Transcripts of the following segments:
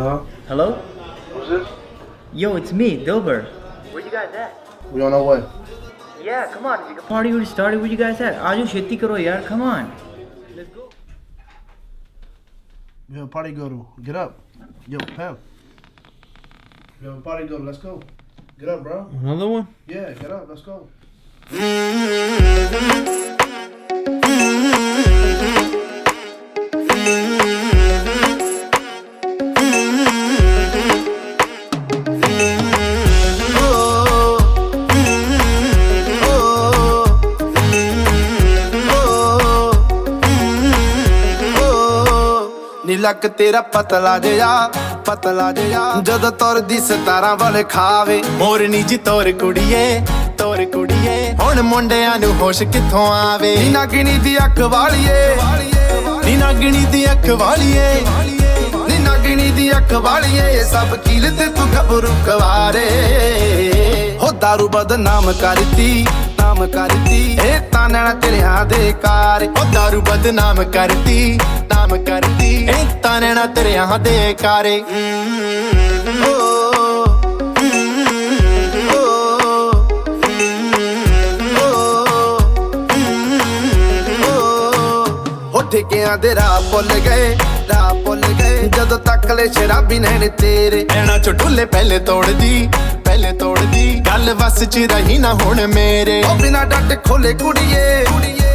Hello? Hello? Who's this? Yo, it's me, Dilber. Where you guys at? We on our way. Yeah, come on. The party already started. Where you guys at? Aaju sheti karo yaar. Come on. Let's go. We have a party to go to. Get up. Yo, Pam. We have a party to go to. Let's go. Get up, bro. Another one? Yeah, get up. Let's go. ਨੀ ਲੱਕ ਤੇਰਾ ਪਤਲਾ ਜਿਹਾ ਜਦੋਂ ਤੁਰਦੀ ਸਤਾਰਾਂ ਵਾਲੇ ਖਾਵੇ ਮੋਰਨੀ ਜੀ ਤੋਰ ਕੁੜੀਏ ਹੁਣ ਮੁੰਡਿਆਂ ਨੂੰ ਹੋਸ਼ ਕਿੱਥੋਂ ਆਵੇ ਨੀ ਨਾਗਣੀ ਦੀ ਅੱਖ ਵਾਲੀਏ ਨੀ ਨਾਗਣੀ ਦੀ ਅੱਖ ਵਾਲੀਏ ਸਭ ਕੀਲ ਤੇ ਤੂੰ ਗੱਭਰੂ ਕਵਾਰੇ ਹੋ ਦਾਰੂ ਬਦਨਾਮ ਕਰਤੀ ਇਹ ਤਾਂ ਨੈਣਾ ਤੇਰਿਆਂ ਦੇ ਕਾਰ ਹੋ ਦਾਰੂ ਬਦਨਾਮ ਕਰਤੀ ਇਹ ਤਾਂ ਨੈਣਾ ਤੇਰਿਆਂ ਦੇ ਕਾਰੇ ਹੋ ਠੇਕਿਆਂ ਦੇ ਰਾਹ ਭੁੱਲ ਗਏ ਜਦੋਂ ਤੱਕ ਲੈ ਸ਼ਰਾਬੀ ਨੈਣ ਤੇਰੇ ਐਣਾ ਚ ਢੁੱਲੇ ਪਹਿਲੇ ਤੋੜਦੀ ਗੱਲ ਵਸ ਚ ਰਹੀ ਨਾ ਹੁਣ ਮੇਰੇ ਉਹ ਬਿਨਾ ਡੱਟ ਖੋਲੇ ਕੁੜੀਏ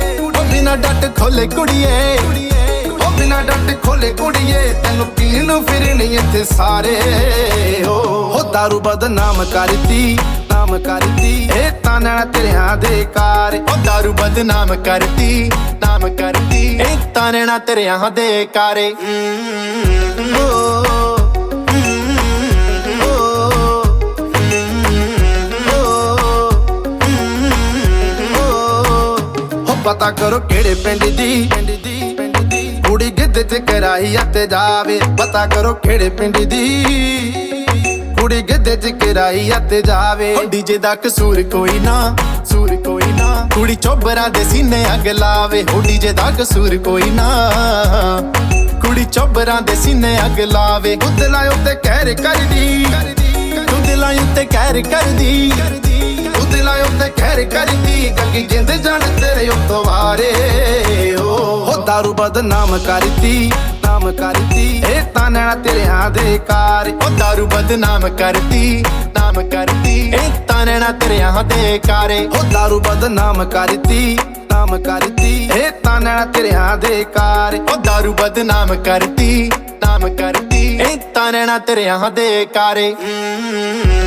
ਤੈਨੂੰ ਪੀਣ ਨੂੰ ਫਿਰਨੀ ਇੱਥੇ ਸਾਰੇ ਹੋ ਦਾਰੂ ਬਦਨਾਮ ਕਰਤੀ ਇਹ ਤਾਂ ਨੈਣਾ ਤੇਰਿਆਂ ਦੇ ਕਾਰ ਉਹ ਦਾਰੂ ਬਦਨਾਮ ਕਰਤੀ ਇਹ ਤਾਂ ਨੈਣਾ ਤੇਰਿਆਂ ਦੇ ਕਾਰੇ ਪਤਾ ਕਰੋ ਕਿਹੜੇ ਪਿੰਡ ਦੀ ਕੁੜੀ ਗਿੱਧੇ ਚ ਕਰਾਈ ਅਤੇ ਜਾਵੇ ਪਤਾ ਕਰੋ ਕਿਹੜੇ ਪਿੰਡ ਦੀ ਕੁੜੀ ਗਿੱਧੇ ਚ ਕਰਾਈ ਅਤੇ ਜਾਵੇ ਡੀਜੇ ਦਾ ਕਸੂਰ ਕੋਈ ਨਾ ਕੁੜੀ ਚੋਬਰਾਂ ਦੇ ਸੀਨੇ ਅੱਗ ਲਾਵੇ ਡੀਜੇ ਦਾ ਕਸੂਰ ਕੋਈ ਨਾ ਕੁੜੀ ਚੋਬਰਾਂ ਦੇ ਸੀਨੇ ਅੱਗ ਲਾਵੇ ਦਿਲਾਂ ਉੱਤੇ ਕਹਿਰ ਕਰਦੀ ਗੰਗੀ ਜਿੰਦ ਜਾਣ ਤੇਰੇ ਉੱਤੋਂ ਵਾਰੇ ਹੋ ਦਾਰੂ ਬਦਨਾਮ ਕਰਤੀ ਇਹ ਤਾਂ ਨੈਣਾ ਤੇਰਿਆਂ ਦੇ ਕਾਰ ਉਹ ਦਾਰੂ ਬਦਨਾਮ ਕਰਤੀ ਇਹ ਤਾਂ ਨੈਣਾ ਤੇਰਿਆਂ ਦੇ ਕਾਰੇ ਉਹ ਦਾਰੂ ਬਦਨਾਮ ਕਰਤੀ ਇਹ ਤਾਂ ਨੈਣਾ ਤੇਰਿਆਂ ਦੇ ਕਾਰ ਉਹ ਦਾਰੂ ਬਦਨਾਮ ਕਰਤੀ ਇਹ ਤਾਂ ਨੈਣਾ ਤੇਰਿਆਂ ਦੇ ਕਾਰੇ